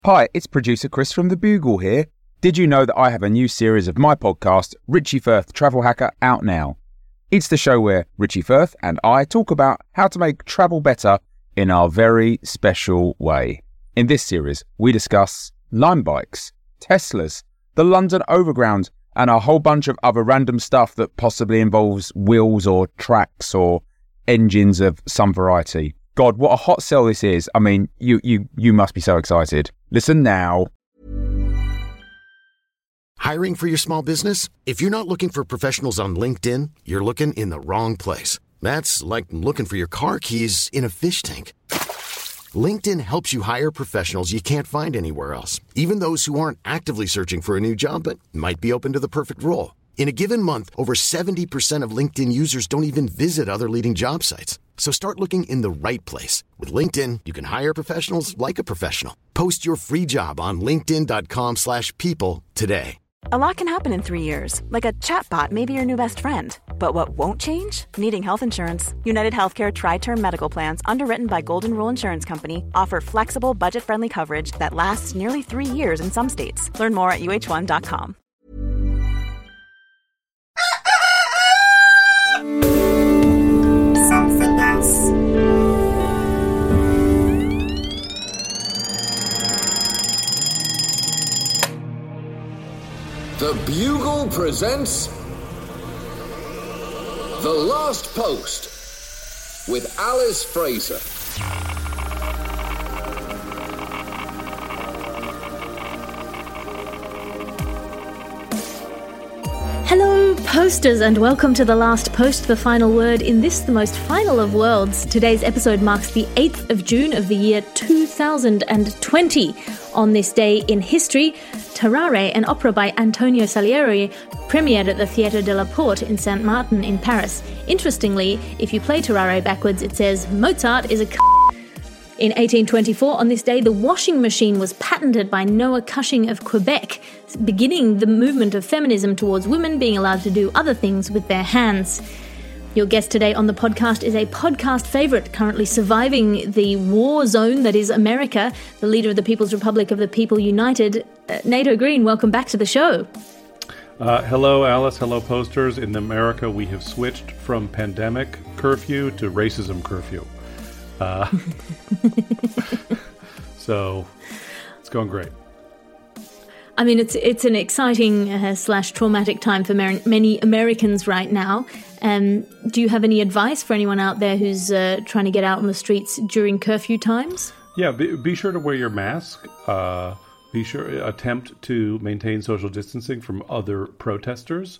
Hi, it's producer Chris from The Bugle here. Did you know that I have a new series of my podcast, Richie Firth Travel Hacker, out now? It's the show where Richie Firth and I talk about how to make travel better in our very special way. In this series, we discuss Lime bikes, Teslas, the London Overground, and a whole bunch of other random stuff that possibly involves wheels or tracks or engines of some variety. God, what a hot sell this is. I mean, you must be so excited. Listen now. Hiring for your small business? If you're not looking for professionals on LinkedIn, you're looking in the wrong place. That's like looking for your car keys in a fish tank. LinkedIn helps you hire professionals you can't find anywhere else, even those who aren't actively searching for a new job but might be open to the perfect role. In a given month, over 70% of LinkedIn users don't even visit other leading job sites. So start looking in the right place. With LinkedIn, you can hire professionals like a professional. Post your free job on linkedin.com/people today. A lot can happen in 3 years, like a chatbot may be your new best friend. But what won't change? Needing health insurance. United Healthcare Tri-Term Medical Plans, underwritten by Golden Rule Insurance Company, offer flexible, budget-friendly coverage that lasts nearly 3 years in some states. Learn more at uh1.com. Something else. The Bugle presents The Last Post with Alice Fraser. Hello, posters, and welcome to The Last Post, the final word in this, the most final of worlds. Today's episode marks the 8th of June of the year 2020. On this day in history, Tarare, an opera by Antonio Salieri, premiered at the Theatre de la Porte in Saint Martin in Paris. Interestingly, if you play Tarare backwards, it says, Mozart is a In 1824, on this day, the washing machine was patented by Noah Cushing of Quebec, beginning the movement of feminism towards women being allowed to do other things with their hands. Your guest today on the podcast is a podcast favourite, currently surviving the war zone that is America, the leader of the People's Republic of the People United, Nato Green. Welcome back to the show. Hello, Alice. Hello, posters. In America, we have switched from pandemic curfew to racism curfew. So it's going great. I mean, it's an exciting slash traumatic time for many Americans right now. Do you have any advice for anyone out there who's trying to get out on the streets during curfew times? Yeah, be sure to wear your mask. Be sure attempt to maintain social distancing from other protesters.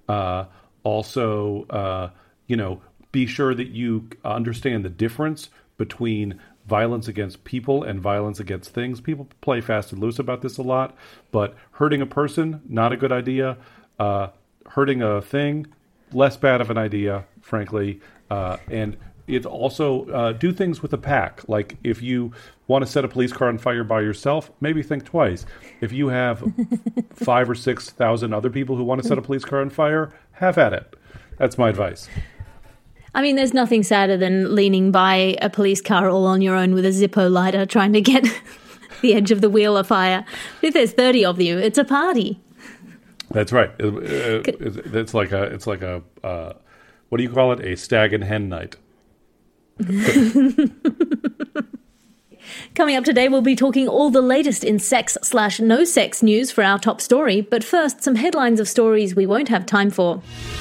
Also, be sure that you understand the difference between violence against people and violence against things. People play fast and loose about this a lot, but hurting a person, not a good idea. Hurting a thing, less bad of an idea, frankly. And it's also do things with a pack. Like if you want to set a police car on fire by yourself, maybe think twice. If you have 5,000 or 6,000 other people who want to set a police car on fire, have at it. That's my advice. I mean, there's nothing sadder than leaning by a police car all on your own with a Zippo lighter trying to get the edge of the wheel afire. If there's 30 of you, it's a party. That's right. It's like a what do you call it? A stag and hen night. Coming up today, we'll be talking all the latest in sex/no sex news for our top story. But first, some headlines of stories we won't have time for.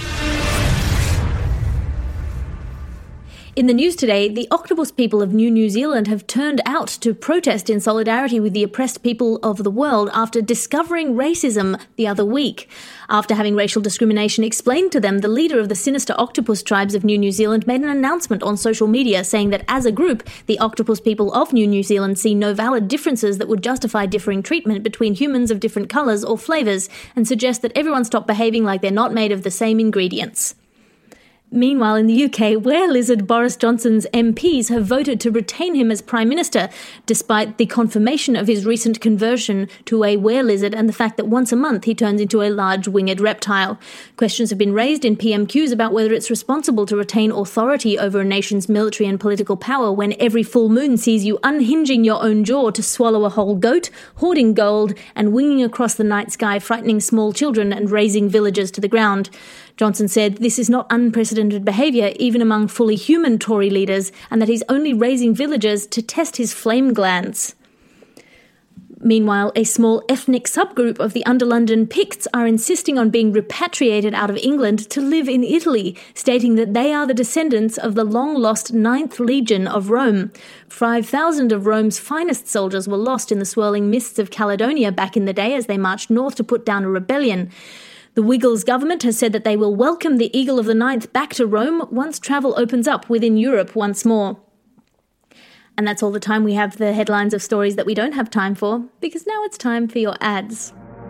In the news today, the octopus people of New Zealand have turned out to protest in solidarity with the oppressed people of the world after discovering racism the other week. After having racial discrimination explained to them, the leader of the sinister octopus tribes of New Zealand made an announcement on social media saying that as a group, the octopus people of New Zealand see no valid differences that would justify differing treatment between humans of different colours or flavours, and suggest that everyone stop behaving like they're not made of the same ingredients. Meanwhile, in the UK, were-lizard Boris Johnson's MPs have voted to retain him as Prime Minister, despite the confirmation of his recent conversion to a were-lizard and the fact that once a month he turns into a large winged reptile. Questions have been raised in PMQs about whether it's responsible to retain authority over a nation's military and political power when every full moon sees you unhinging your own jaw to swallow a whole goat, hoarding gold, and winging across the night sky, frightening small children and razing villagers to the ground. Johnson said this is not unprecedented behaviour even among fully human Tory leaders, and that he's only raising villagers to test his flame glands. Meanwhile, a small ethnic subgroup of the under-London Picts are insisting on being repatriated out of England to live in Italy, stating that they are the descendants of the long-lost 9th Legion of Rome. 5,000 of Rome's finest soldiers were lost in the swirling mists of Caledonia back in the day as they marched north to put down a rebellion. The Wiggles government has said that they will welcome the Eagle of the Ninth back to Rome once travel opens up within Europe once more. And that's all the time we have, the headlines of stories that we don't have time for, because now it's time for your ads.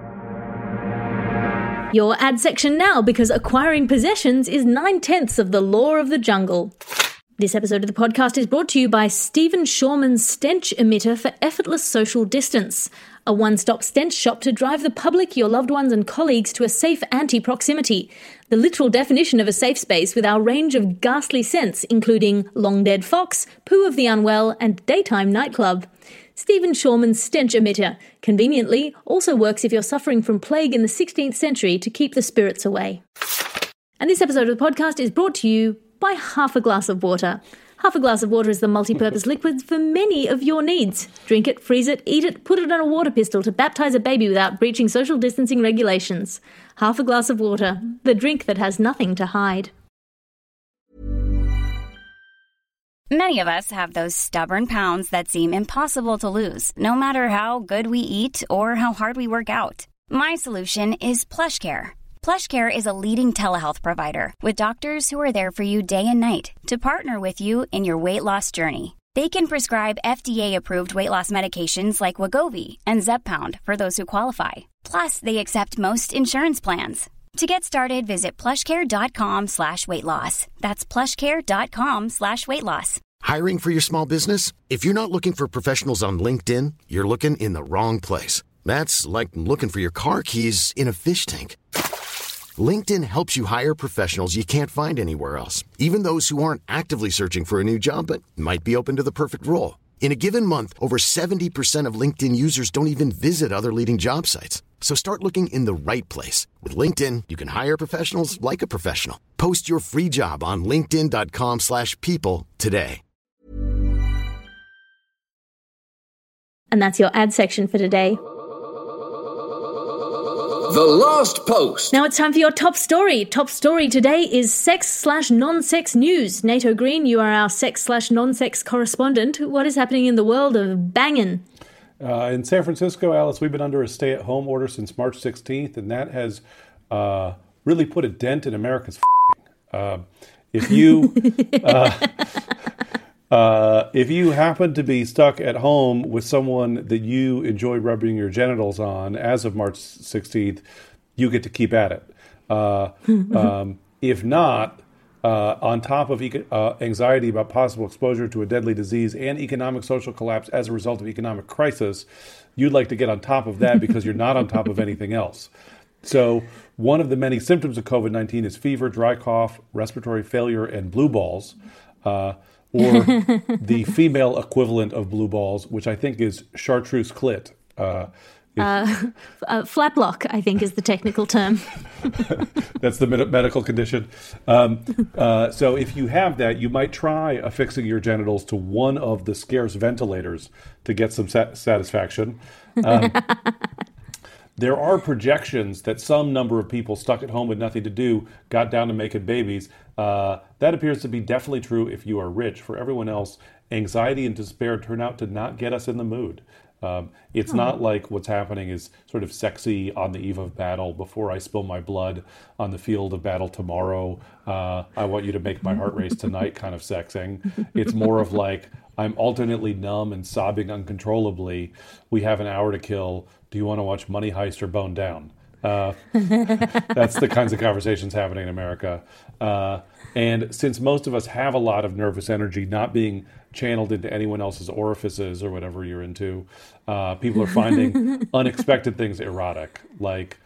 Your ad section now, because acquiring possessions is 9/10 of the law of the jungle. This episode of the podcast is brought to you by Stephen Shawman's stench emitter for effortless social distance, a one-stop stench shop to drive the public, your loved ones and colleagues to a safe anti-proximity, the literal definition of a safe space with our range of ghastly scents, including long-dead fox, poo of the unwell and daytime nightclub. Stephen Shawman's stench emitter conveniently also works if you're suffering from plague in the 16th century to keep the spirits away. And this episode of the podcast is brought to you by Half a Glass of Water. Half a Glass of Water is the multi-purpose liquid for many of your needs. Drink it, freeze it, eat it, put it on a water pistol to baptize a baby without breaching social distancing regulations. Half a Glass of Water, the drink that has nothing to hide. Many of us have those stubborn pounds that seem impossible to lose, no matter how good we eat or how hard we work out. My solution is PlushCare. PlushCare is a leading telehealth provider with doctors who are there for you day and night to partner with you in your weight loss journey. They can prescribe FDA-approved weight loss medications like Wegovy and Zepbound for those who qualify. Plus, they accept most insurance plans. To get started, visit plushcare.com/weightloss. That's plushcare.com/weightloss. Hiring for your small business? If you're not looking for professionals on LinkedIn, you're looking in the wrong place. That's like looking for your car keys in a fish tank. LinkedIn helps you hire professionals you can't find anywhere else, even those who aren't actively searching for a new job but might be open to the perfect role. In a given month, over 70% of LinkedIn users don't even visit other leading job sites. So start looking in the right place. With LinkedIn, you can hire professionals like a professional. Post your free job on linkedin.com/people today. And that's your ad section for today. The Last Post. Now it's time for your top story. Top story today is sex/non-sex news. Nato Green, you are our sex/non-sex correspondent. What is happening in the world of banging? In San Francisco, Alice, we've been under a stay-at-home order since March 16th, and that has really put a dent in America's if you if you happen to be stuck at home with someone that you enjoy rubbing your genitals on as of March 16th, you get to keep at it. If not, on top of anxiety about possible exposure to a deadly disease and economic social collapse as a result of economic crisis, you'd like to get on top of that because you're not on top of anything else. So one of the many symptoms of COVID-19 is fever, dry cough, respiratory failure, and blue balls. Or the female equivalent of blue balls, which I think is chartreuse clit. Flaplock, I think, is the technical term. That's the medical condition. So if you have that, you might try affixing your genitals to one of the scarce ventilators to get some satisfaction. There are projections that some number of people stuck at home with nothing to do got down to making babies. That appears to be definitely true if you are rich. For everyone else, anxiety and despair turn out to not get us in the mood. It's not like what's happening is sort of sexy on the eve of battle, before I spill my blood on the field of battle tomorrow. I want you to make my heart race tonight kind of sexing. It's more of like, I'm alternately numb and sobbing uncontrollably. We have an hour to kill. Do you want to watch Money Heist or Bone Down? That's the kinds of conversations happening in America. And since most of us have a lot of nervous energy not being channeled into anyone else's orifices or whatever you're into, people are finding unexpected things erotic, like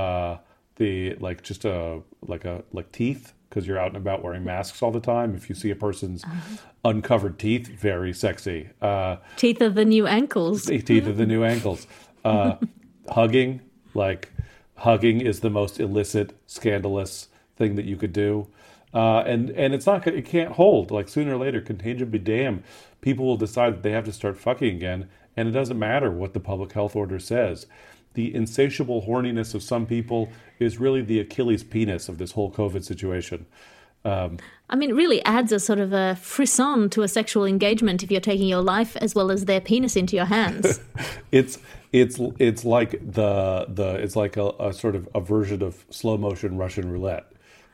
teeth, because you're out and about wearing masks all the time. If you see a person's uncovered teeth, very sexy. Teeth of the new ankles. Teeth of the new ankles. Hugging, hugging is the most illicit, scandalous thing that you could do. And it can't hold. Like, sooner or later, contagion be damned. People will decide that they have to start fucking again, and it doesn't matter what the public health order says. The insatiable horniness of some people is really the Achilles penis of this whole COVID situation. It really adds a sort of a frisson to a sexual engagement if you're taking your life as well as their penis into your hands. It's like it's like a sort of a version of slow motion Russian roulette.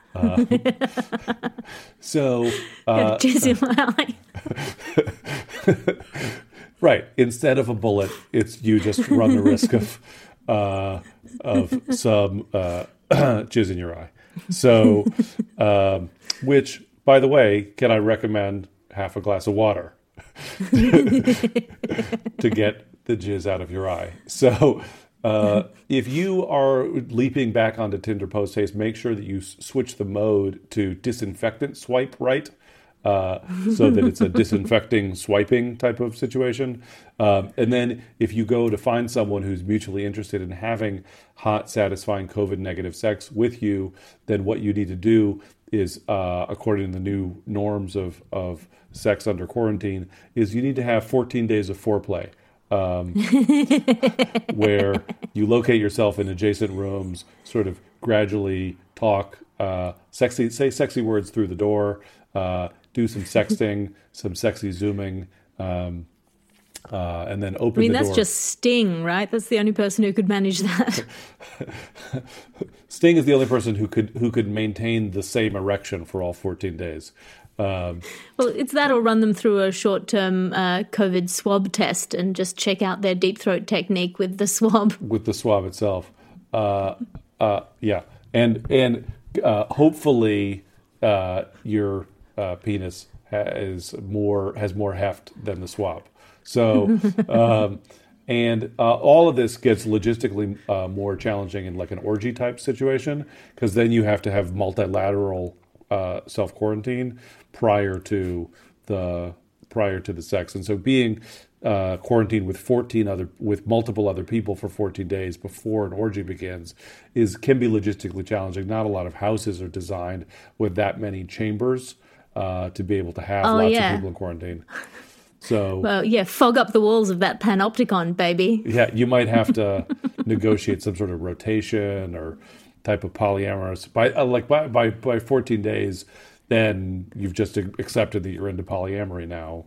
Jizz in my eye. Right. Instead of a bullet, it's you just run the risk of some jizz in your eye. So, which, by the way, can I recommend half a glass of water to get the jizz out of your eye? So, if you are leaping back onto Tinder post haste, make sure that you switch the mode to disinfectant swipe right, so that it's a disinfecting swiping type of situation. And then if you go to find someone who's mutually interested in having hot, satisfying COVID-negative sex with you, then what you need to do is, according to the new norms of sex under quarantine, is you need to have 14 days of foreplay. Where you locate yourself in adjacent rooms, sort of gradually talk, say sexy words through the door, do some sexting, some sexy zooming, and then open the door. That's just Sting, right? That's the only person who could manage that. Sting is the only person who could maintain the same erection for all 14 days. Well, it's that, or run them through a short-term COVID swab test and just check out their deep throat technique with the swab. With the swab itself. Yeah. And hopefully your penis has more heft than the swab. So, and all of this gets logistically more challenging in like an orgy type situation, because then you have to have multilateral self-quarantine prior to the sex, and so being quarantined with multiple other people for 14 days before an orgy begins can be logistically challenging. Not a lot of houses are designed with that many chambers to be able to have lots of people in quarantine. So, fog up the walls of that panopticon, baby. Yeah, you might have to negotiate some sort of rotation or type of polyamorous. By 14 days, then you've just accepted that you're into polyamory now.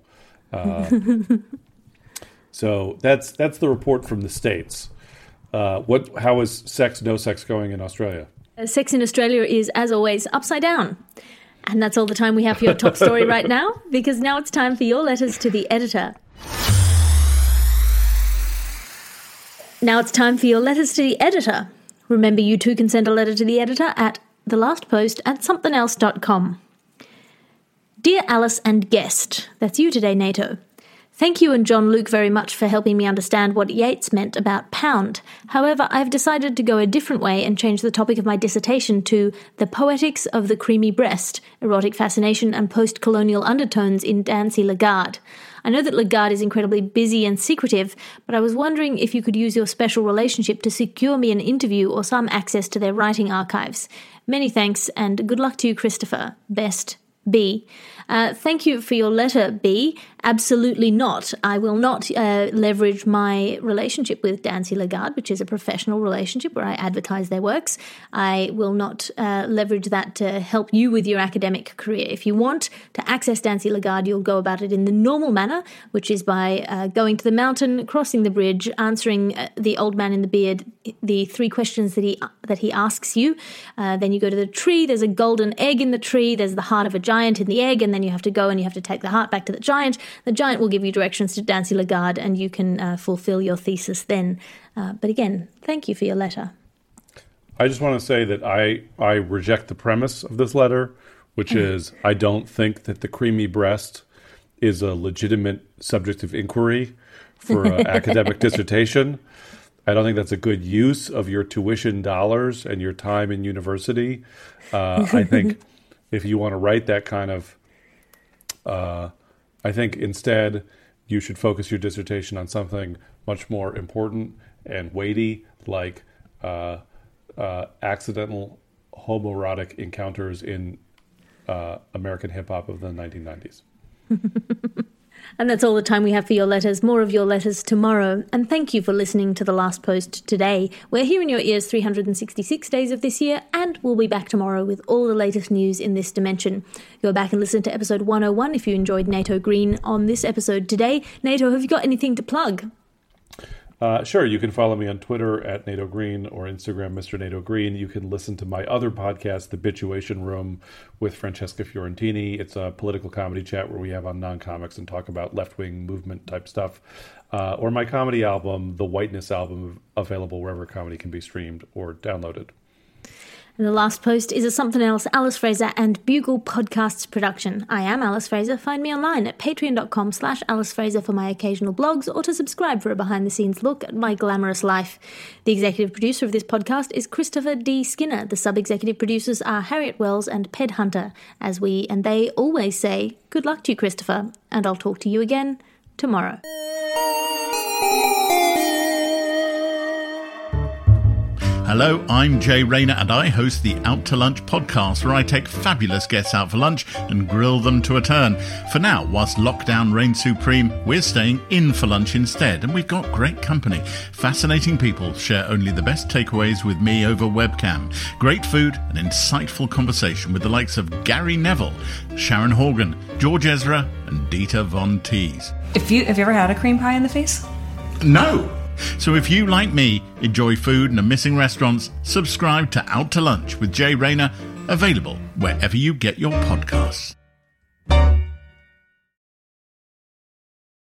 So that's the report from the States. How is no sex going in Australia? Sex in Australia is, as always, upside down. And that's all the time we have for your top story right now, because now it's time for your letters to the editor. Now it's time for your letters to the editor. Remember, you too can send a letter to the editor at thelastpost@somethingelse.com. Dear Alice and guest, that's you today, NATO. Thank you and John Luke very much for helping me understand what Yeats meant about pound. However, I've decided to go a different way and change the topic of my dissertation to the poetics of the creamy breast, erotic fascination and post-colonial undertones in Dancy Lagarde. I know that Lagarde is incredibly busy and secretive, but I was wondering if you could use your special relationship to secure me an interview or some access to their writing archives. Many thanks, and good luck to you, Christopher. Best, B. Thank you for your letter, B. Absolutely not. I will not leverage my relationship with Dancy Lagarde, which is a professional relationship where I advertise their works. I will not leverage that to help you with your academic career. If you want to access Dancy Lagarde, you'll go about it in the normal manner, which is by going to the mountain, crossing the bridge, answering the old man in the beard the 3 questions that he asks you. Then you go to the tree. There's a golden egg in the tree. There's the heart of a giant in the egg, and then you have to go and you have to take the heart back to the giant. The giant will give you directions to Dancy Lagarde, and you can fulfill your thesis then. But again, thank you for your letter. I just want to say that I reject the premise of this letter, which is I don't think that the creamy breast is a legitimate subject of inquiry for an academic dissertation. I don't think that's a good use of your tuition dollars and your time in university. I think if you want to write that kind of, I think instead you should focus your dissertation on something much more important and weighty, like accidental homoerotic encounters in American hip-hop of the 1990s. And that's all the time we have for your letters. More of your letters tomorrow. And thank you for listening to The Last Post today. We're here in your ears 366 days of this year, and we'll be back tomorrow with all the latest news in this dimension. Go back and listen to episode 101 if you enjoyed NATO Green on this episode today. NATO, have you got anything to plug? Sure. You can follow me on Twitter at NATO Green or Instagram, Mr. NATO Green. You can listen to my other podcast, The Bituation Room, with Francesca Fiorentini. It's a political comedy chat where we have on non-comics and talk about left-wing movement type stuff. Or my comedy album, The Whiteness Album, available wherever comedy can be streamed or downloaded. And The Last Post is a Something Else Alice Fraser and Bugle Podcasts production. I am Alice Fraser. Find me online at patreon.com/Alice Fraser for my occasional blogs or to subscribe for a behind-the-scenes look at my glamorous life. The executive producer of this podcast is Christopher D. Skinner. The sub-executive producers are Harriet Wells and Ped Hunter. As we and they always say, good luck to you, Christopher, and I'll talk to you again tomorrow. Hello, I'm Jay Rayner and I host the Out to Lunch podcast where I take fabulous guests out for lunch and grill them to a turn. For now, whilst lockdown reigns supreme, we're staying in for lunch instead, and we've got great company. Fascinating people share only the best takeaways with me over webcam. Great food and insightful conversation with the likes of Gary Neville, Sharon Horgan, George Ezra and Dieter Von Teese. Have you ever had a cream pie in the face? No! So if you, like me, enjoy food and are missing restaurants, subscribe to Out to Lunch with Jay Rayner, available wherever you get your podcasts.